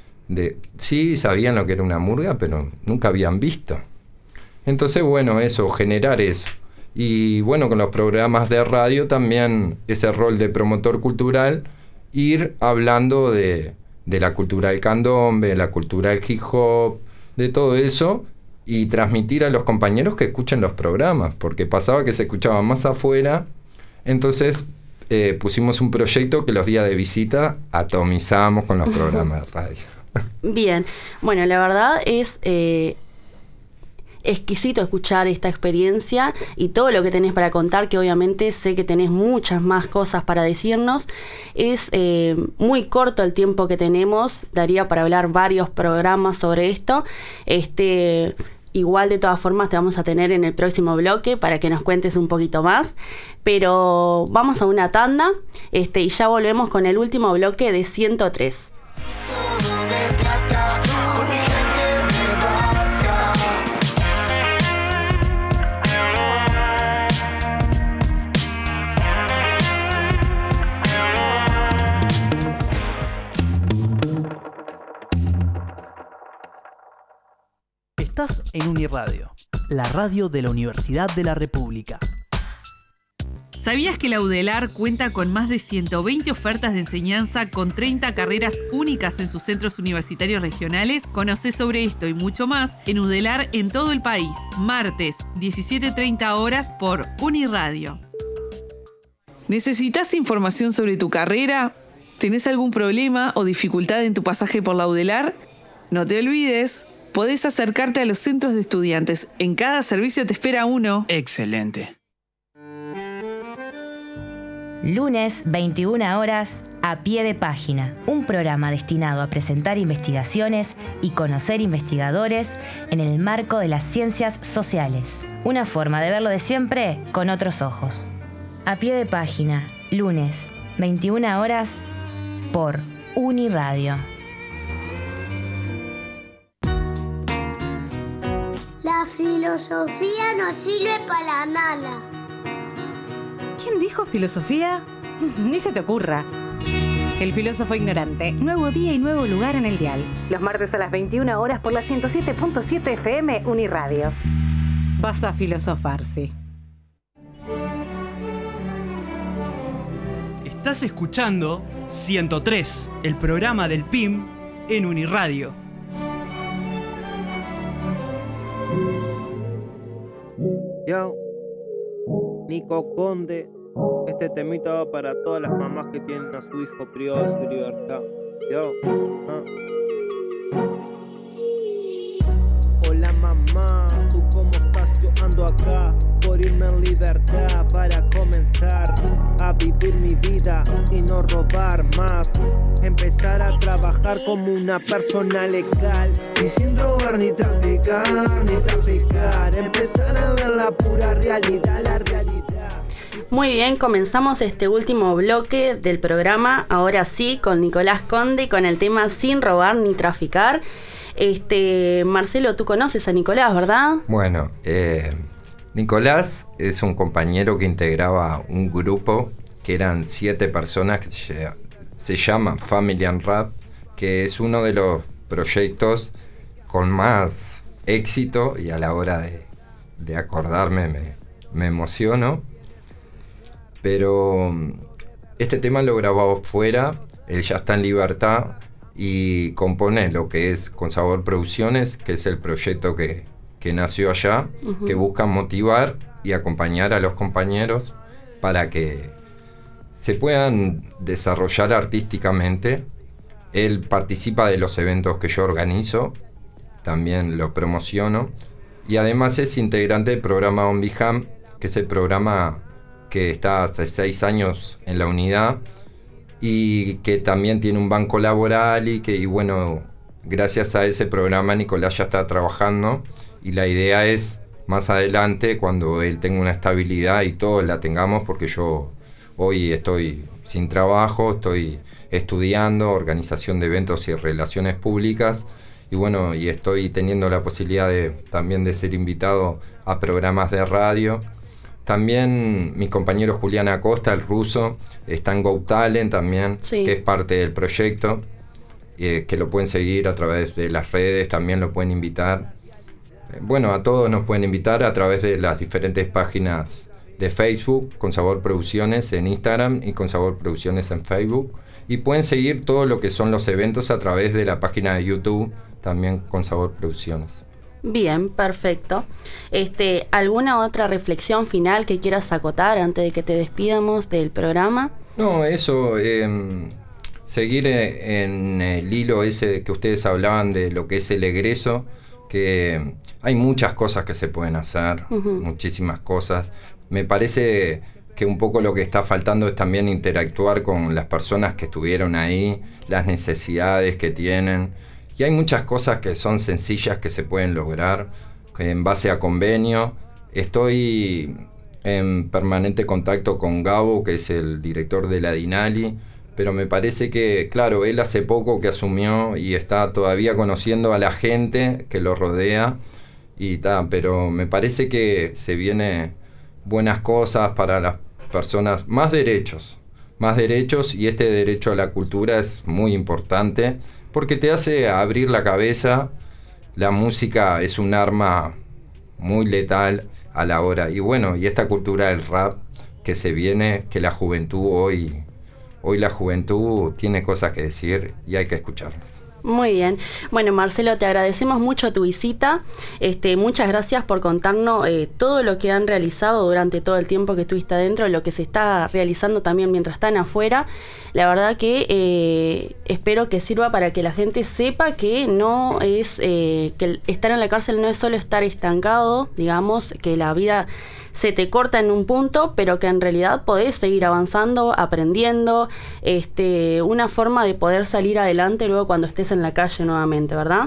sí sabían lo que era una murga, pero nunca habían visto. Entonces, bueno, generar eso. Y bueno, con los programas de radio también ese rol de promotor cultural, ir hablando de la cultura del candombe, de la cultura del hip hop, de todo eso, y transmitir a los compañeros que escuchen los programas, porque pasaba que se escuchaba más afuera. Entonces pusimos un proyecto que los días de visita atomizábamos con los programas de radio. Bien, bueno, la verdad es exquisito escuchar esta experiencia y todo lo que tenés para contar, que obviamente sé que tenés muchas más cosas para decirnos. Es muy corto el tiempo que tenemos, daría para hablar varios programas sobre esto. Igual de todas formas te vamos a tener en el próximo bloque para que nos cuentes un poquito más, pero vamos a una tanda y ya volvemos con el último bloque de 103. Estás en Uniradio, la radio de la Universidad de la República. ¿Sabías que la UDELAR cuenta con más de 120 ofertas de enseñanza con 30 carreras únicas en sus centros universitarios regionales? Conocé sobre esto y mucho más en UDELAR en todo el país. Martes, 17:30 horas por Uniradio. ¿Necesitas información sobre tu carrera? ¿Tenés algún problema o dificultad en tu pasaje por la UDELAR? No te olvides, podés acercarte a los centros de estudiantes. En cada servicio te espera uno. Excelente. Lunes, 21 horas, A Pie de Página. Un programa destinado a presentar investigaciones y conocer investigadores en el marco de las ciencias sociales. Una forma de verlo de siempre con otros ojos. A Pie de Página, lunes, 21 horas, por Uniradio. La filosofía no sirve para nada. ¿Quién dijo filosofía? Ni se te ocurra. El filósofo ignorante. Nuevo día y nuevo lugar en el dial. Los martes a las 21 horas por la 107.7 FM Uniradio. Vas a filosofar, sí. Estás escuchando 103, el programa del PIM en Uniradio. Yo, Nico Conde, este temita va para todas las mamás que tienen a su hijo privado de su libertad. Yo, Hola mamá, ¿tú cómo estás? Yo ando paso acá por irme en libertad para comenzar a vivir mi vida y no robar más. Empezar a trabajar como una persona legal y sin robar ni traficar, empezar a ver la pura realidad, la realidad. Muy bien, comenzamos este último bloque del programa, ahora sí, con Nicolás Conde, con el tema Sin robar ni traficar. Marcelo, tú conoces a Nicolás, ¿verdad? Bueno, Nicolás es un compañero que integraba un grupo que eran 7 personas que se llama Family and Rap, que es uno de los proyectos con más éxito, y a la hora de acordarme me emociono. Pero este tema lo grabó fuera, él ya está en libertad y compone lo que es Con Sabor Producciones, que es el proyecto que nació allá, que busca motivar y acompañar a los compañeros para que se puedan desarrollar artísticamente. Él participa de los eventos que yo organizo, también lo promociono, y además es integrante del programa OnBeHam, que es el programa que está hace 6 años en la unidad y que también tiene un banco laboral y bueno, gracias a ese programa Nicolás ya está trabajando, y la idea es más adelante, cuando él tenga una estabilidad y todos la tengamos, porque yo hoy estoy sin trabajo, estoy estudiando organización de eventos y relaciones públicas, y bueno, y estoy teniendo la posibilidad también de ser invitado a programas de radio. También mi compañero Julián Acosta, el ruso, está en Go Talent también, que es parte del proyecto, que lo pueden seguir a través de las redes, también lo pueden invitar. Bueno, a todos nos pueden invitar a través de las diferentes páginas de Facebook, Con Sabor Producciones en Instagram y Con Sabor Producciones en Facebook. Y pueden seguir todo lo que son los eventos a través de la página de YouTube, también Con Sabor Producciones. Bien, perfecto. ¿Alguna otra reflexión final que quieras acotar antes de que te despidamos del programa? No, eso, seguir en el hilo ese que ustedes hablaban de lo que es el egreso, que hay muchas cosas que se pueden hacer, muchísimas cosas. Me parece que un poco lo que está faltando es también interactuar con las personas que estuvieron ahí, las necesidades que tienen. Y hay muchas cosas que son sencillas que se pueden lograr en base a convenio. Estoy en permanente contacto con Gabo, que es el director de la Dinali, pero me parece que, claro, él hace poco que asumió y está todavía conociendo a la gente que lo rodea, pero me parece que se vienen buenas cosas para las personas, más derechos, y este derecho a la cultura es muy importante, porque te hace abrir la cabeza. La música es un arma muy letal a la hora. Y bueno, y esta cultura del rap que se viene, que la juventud hoy la juventud tiene cosas que decir y hay que escucharlas. Muy bien. Bueno, Marcelo, te agradecemos mucho tu visita. Muchas gracias por contarnos todo lo que han realizado durante todo el tiempo que estuviste adentro, lo que se está realizando también mientras están afuera. La verdad que espero que sirva para que la gente sepa que no es que estar en la cárcel no es solo estar estancado, digamos, que la vida se te corta en un punto, pero que en realidad podés seguir avanzando, aprendiendo, una forma de poder salir adelante luego cuando estés en la calle nuevamente, ¿verdad?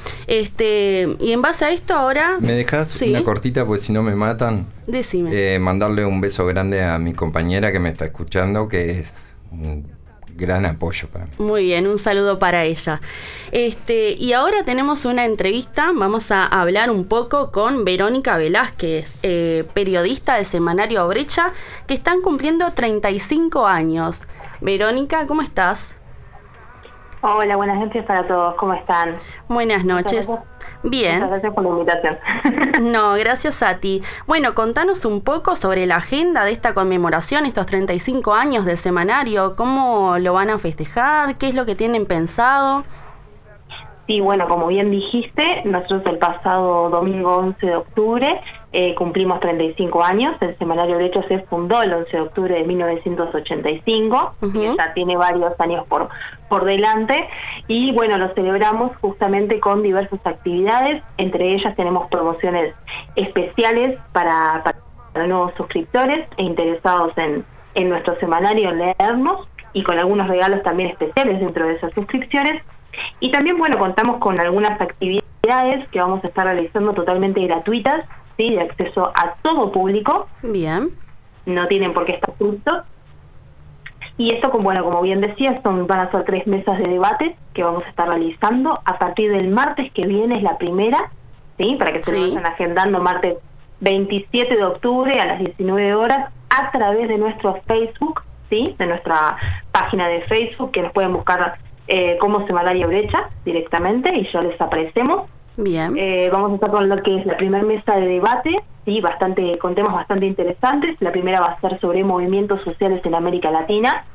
Y en base a esto ahora... ¿Me dejas una cortita? Porque si no me matan. Decime. Mandarle un beso grande a mi compañera que me está escuchando, que es un gran apoyo para mí. Muy bien, un saludo para ella. Y ahora tenemos una entrevista, vamos a hablar un poco con Verónica Velázquez, periodista del semanario Brecha, que están cumpliendo 35 años. Verónica, ¿cómo estás? Hola, buenas noches para todos, ¿cómo están? Buenas noches. Bien. Muchas gracias por la invitación. No, gracias a ti. Bueno, contanos un poco sobre la agenda de esta conmemoración, estos 35 años del semanario, cómo lo van a festejar, qué es lo que tienen pensado. Sí, bueno, como bien dijiste, nosotros el pasado domingo 11 de octubre cumplimos 35 años. El semanario Brecha se fundó el 11 de octubre de 1985, que ya tiene varios años por delante, y bueno, lo celebramos justamente con diversas actividades. Entre ellas tenemos promociones especiales para nuevos suscriptores e interesados en nuestro semanario, en leernos, y con algunos regalos también especiales dentro de esas suscripciones. Y también, bueno, contamos con algunas actividades que vamos a estar realizando totalmente gratuitas, ¿sí? De acceso a todo público. Bien. No tienen por qué estar suscritos. Y esto, como bien decía, van a ser 3 mesas de debate que vamos a estar realizando. A partir del martes que viene es la primera, ¿sí? Para que se lo vayan agendando, martes 27 de octubre a las 19 horas, a través de nuestro Facebook, ¿sí? De nuestra página de Facebook, que nos pueden buscar como Semanario Brecha directamente y ya les aparecemos. Bien. Vamos a estar con lo que es la primera mesa de debate, sí, con temas bastante interesantes. La primera va a ser sobre movimientos sociales en América Latina,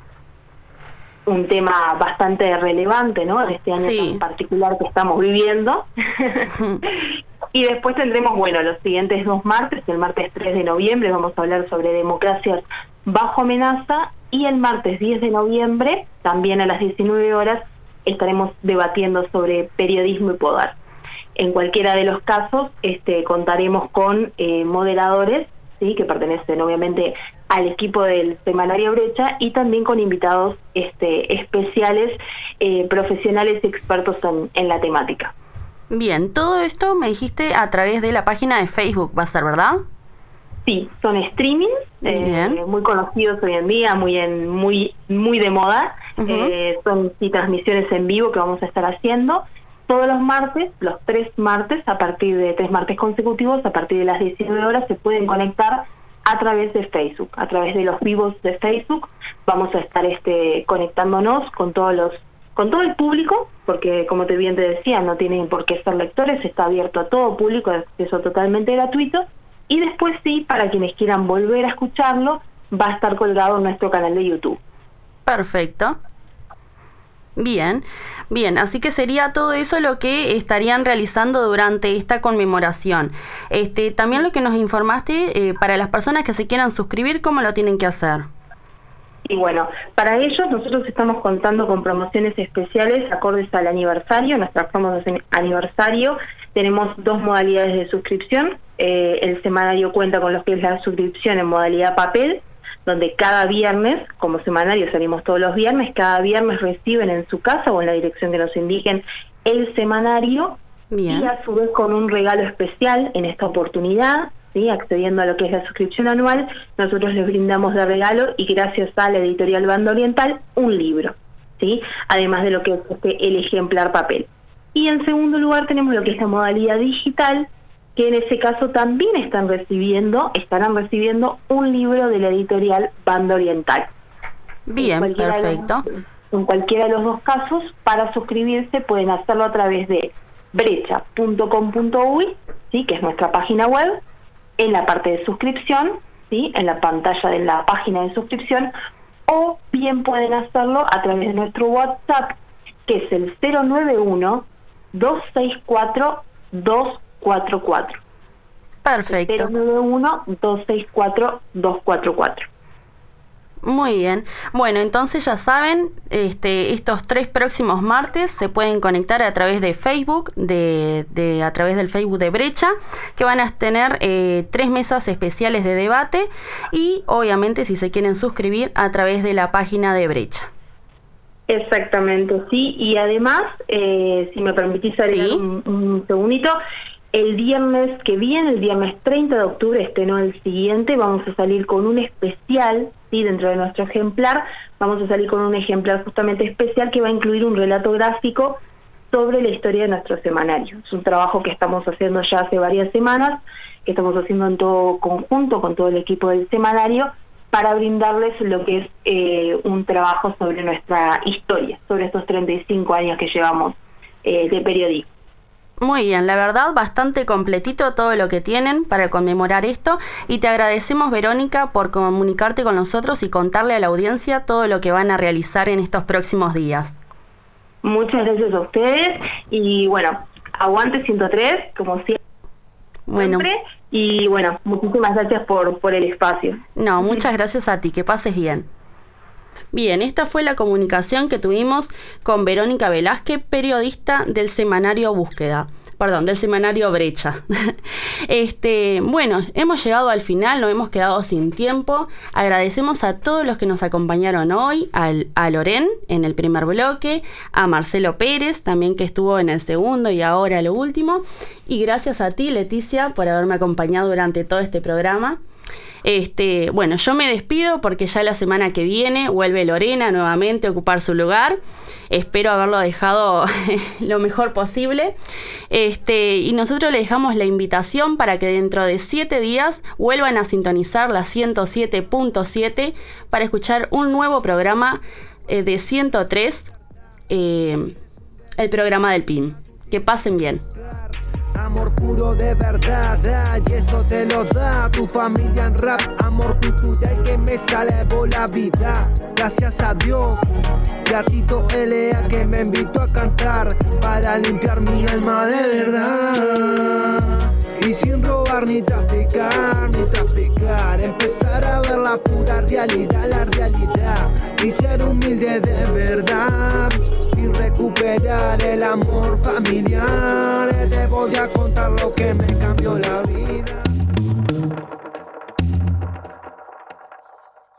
un tema bastante relevante, ¿no? En este año tan particular que estamos viviendo. Y después tendremos, bueno, los siguientes 2 martes. El martes 3 de noviembre vamos a hablar sobre democracias bajo amenaza, y el martes 10 de noviembre, también a las 19 horas, estaremos debatiendo sobre periodismo y poder. En cualquiera de los casos contaremos con moderadores, ¿sí? Que pertenecen obviamente al equipo del Semanario Brecha, y también con invitados especiales, profesionales expertos en la temática. Bien, todo esto me dijiste a través de la página de Facebook, ¿va a ser verdad? Sí, son streamings muy conocidos hoy en día, muy de moda. Son transmisiones en vivo que vamos a estar haciendo todos los martes, los 3 martes, a partir de 3 martes consecutivos, a partir de las 19 horas se pueden conectar a través de Facebook, a través de los vivos de Facebook. Vamos a estar conectándonos con todo el público, porque como bien te decía, no tienen por qué ser lectores, está abierto a todo público, de acceso totalmente gratuito. Y después sí, para quienes quieran volver a escucharlo, va a estar colgado en nuestro canal de YouTube. Perfecto. Bien, así que sería todo eso lo que estarían realizando durante esta conmemoración. También lo que nos informaste, para las personas que se quieran suscribir, ¿cómo lo tienen que hacer? Y bueno, para ellos nosotros estamos contando con promociones especiales acordes al aniversario, nuestras promos de aniversario. Tenemos 2 modalidades de suscripción. El semanario cuenta con lo que es la suscripción en modalidad papel, donde cada viernes, como semanario salimos todos los viernes, cada viernes reciben en su casa o en la dirección que nos indiquen el semanario. Bien. Y a su vez con un regalo especial en esta oportunidad, ¿sí? Accediendo a lo que es la suscripción anual, nosotros les brindamos de regalo, y gracias a la editorial Banda Oriental, un libro, ¿sí? Además de lo que es el ejemplar papel. Y en segundo lugar tenemos lo que es la modalidad digital, que en ese caso también estarán recibiendo un libro de la editorial Banda Oriental. Bien, perfecto. En cualquiera de los 2 casos, para suscribirse pueden hacerlo a través de brecha.com.uy, ¿sí? Que es nuestra página web, en la parte de suscripción, ¿sí? En la pantalla de la página de suscripción, o bien pueden hacerlo a través de nuestro WhatsApp, que es el 091-264-244. Perfecto. 091-264-244. Muy bien. Bueno, entonces ya saben, estos 3 próximos martes se pueden conectar a través de Facebook, a través del Facebook de Brecha, que van a tener 3 mesas especiales de debate, y obviamente si se quieren suscribir a través de la página de Brecha. Exactamente, sí. Y además, si me permitís agregar un segundito, el viernes que viene, el viernes 30 de octubre, no el siguiente, vamos a salir con un especial, ¿sí? Dentro de nuestro ejemplar, vamos a salir con un ejemplar justamente especial que va a incluir un relato gráfico sobre la historia de nuestro semanario. Es un trabajo que estamos haciendo ya hace varias semanas, que estamos haciendo en todo conjunto con todo el equipo del semanario, para brindarles lo que es un trabajo sobre nuestra historia, sobre estos 35 años que llevamos de periodismo. Muy bien, la verdad, bastante completito todo lo que tienen para conmemorar esto, y te agradecemos, Verónica, por comunicarte con nosotros y contarle a la audiencia todo lo que van a realizar en estos próximos días. Muchas gracias a ustedes y bueno, aguante 103, como siempre. Bueno. Y bueno, muchísimas gracias por el espacio. No, muchas gracias a ti, que pases bien. Bien, esta fue la comunicación que tuvimos con Verónica Velázquez, periodista del semanario del semanario Brecha. Bueno, hemos llegado al final, nos hemos quedado sin tiempo. Agradecemos a todos los que nos acompañaron hoy, a Loren en el primer bloque, a Marcelo Pérez, también que estuvo en el segundo y ahora lo último. Y gracias a ti, Leticia, por haberme acompañado durante todo este programa. Bueno, yo me despido porque ya la semana que viene vuelve Lorena nuevamente a ocupar su lugar. Espero haberlo dejado lo mejor posible. Y nosotros le dejamos la invitación para que dentro de 7 días vuelvan a sintonizar la 107.7 para escuchar un nuevo programa de 103, el programa del PIM. Que pasen bien. Amor puro de verdad, y eso te lo da tu familia en rap. Amor cultural que me salvó la vida, gracias a Dios. Gatito L.A. que me invitó a cantar para limpiar mi alma de verdad. Y sin robar ni traficar, empezar a ver la pura realidad, la realidad. Y ser humilde de verdad y recuperar el amor familiar. Te voy a contar lo que me cambió la vida.